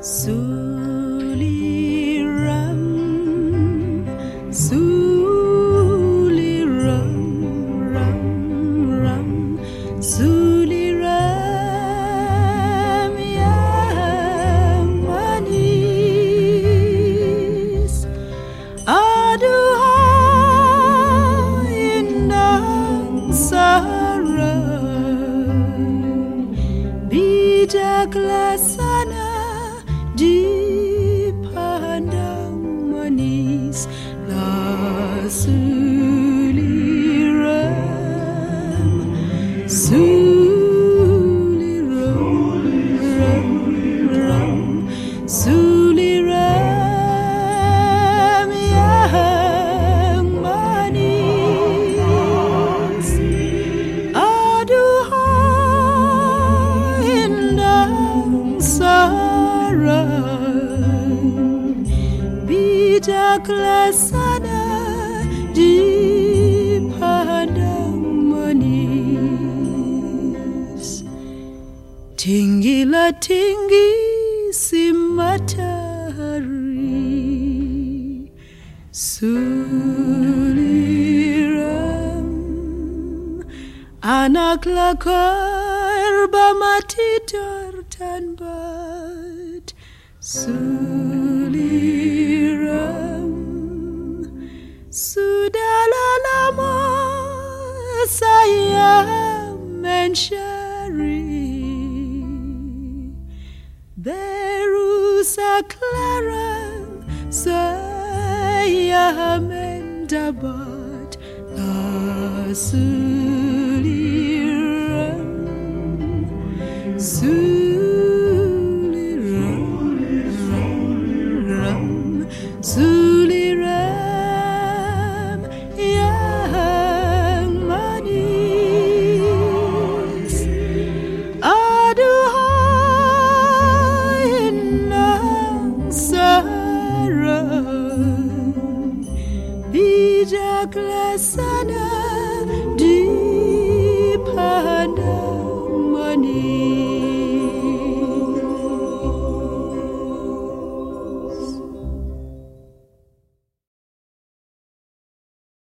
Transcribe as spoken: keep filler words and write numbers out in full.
Suliram, Suliram, ram, ram, Suliram, yang manis. Aduhai indang saran, bijak laksana dipandang manis lah suliram, suliram, ram, ram, suliram yang manis. Aduhai indang saran, bijak laksana dipandang manis. Tinggilah tinggi si matahari, suliram, anaklah korban mati tertambat, suliram. Sudahlah lama saya mencari, baru sekarang saya mendapat lah suliram, suliram.